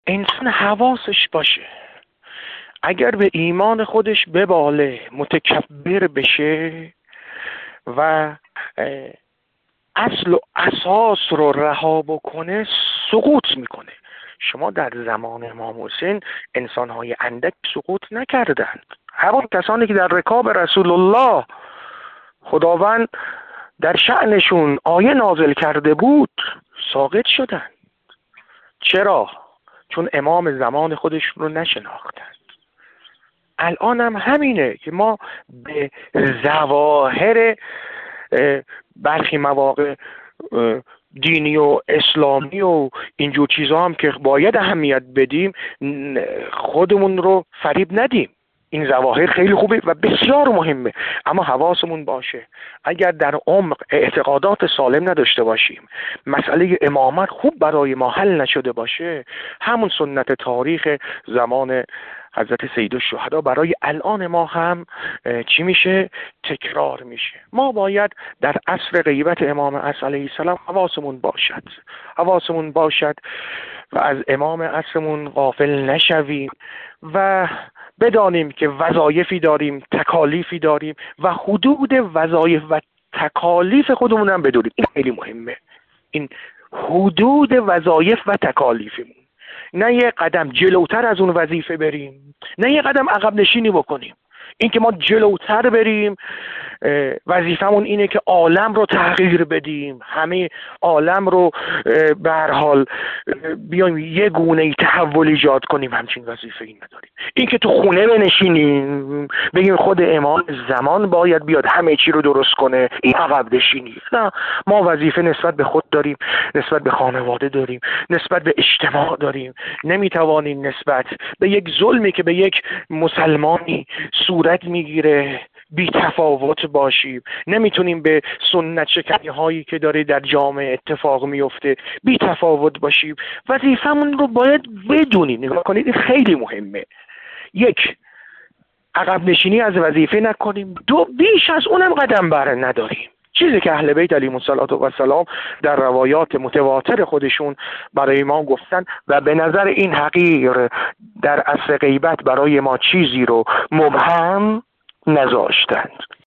انسان حواسش باشه، اگر به ایمان خودش بباله، متکبر بشه و اصل و اساس رو رها بکنه، سقوط میکنه. شما در زمان امام حسین انسان‌های اندک سقوط نکردند. همون کسانی که در رکاب رسول الله خداوند در شأنشون آیه نازل کرده بود ساقط شدند. چرا؟ چون امام زمان خودشون رو نشناختند. الان هم همینه که ما به ظواهر برخی مواقع دینی و اسلامی و اینجور چیزا هم که باید اهمیت بدیم خودمون رو فریب ندیم. این ظواهر خیلی خوبه و بسیار مهمه، اما حواسمون باشه اگر در عمق اعتقادات سالم نداشته باشیم، مسئله امامت خوب برای ما حل نشده باشه، همون سنت تاریخ زمان حضرت سید الشهدا برای الان ما هم چی میشه؟ تکرار میشه. ما باید در عصر غیبت امام عصر علیه السلام حواسمون باشد و از امام عصرمون غافل نشویم و بدانیم که وظایفی داریم، تکالیفی داریم و حدود وظایف و تکالیف خودمون هم بدونیم. این خیلی مهمه، این حدود وظایف و تکالیفمون، نه یه قدم جلوتر از اون وظیفه بریم، نه یه قدم عقب نشینی بکنیم. این که ما جلوتر بریم، وظیفمون اینه که عالم رو تغییر بدیم، همه عالم رو به هر حال بیایم یه گونه تحول ایجاد کنیم، همچین وظیفه ای نداریم. این که تو خونه بنشینیم بگیم خود امام زمان باید بیاد همه چی رو درست کنه، این عقب نشینی. نه، ما وظیفه نسبت به خود داریم، نسبت به خانواده داریم، نسبت به اجتماع داریم. نمیتوانیم نسبت به یک ظلمی که به یک مسلمانی صورت میگیره بی تفاوت باشیم. نمیتونیم به سنت شکنی هایی که داره در جامعه اتفاق میفته بی تفاوت باشیم. وظیفمون رو باید بدونیم. نگاه کنید، این خیلی مهمه. یک، عقب نشینی از وظیفه نکنیم. دو، بیش از اونم قدم بر نداریم. چیزی که اهل بیت علیهم السلام در روایات متواتر خودشون برای ما گفتن و به نظر این حقیر در عصر غیبت برای ما چیزی رو مبهم نذاشتند.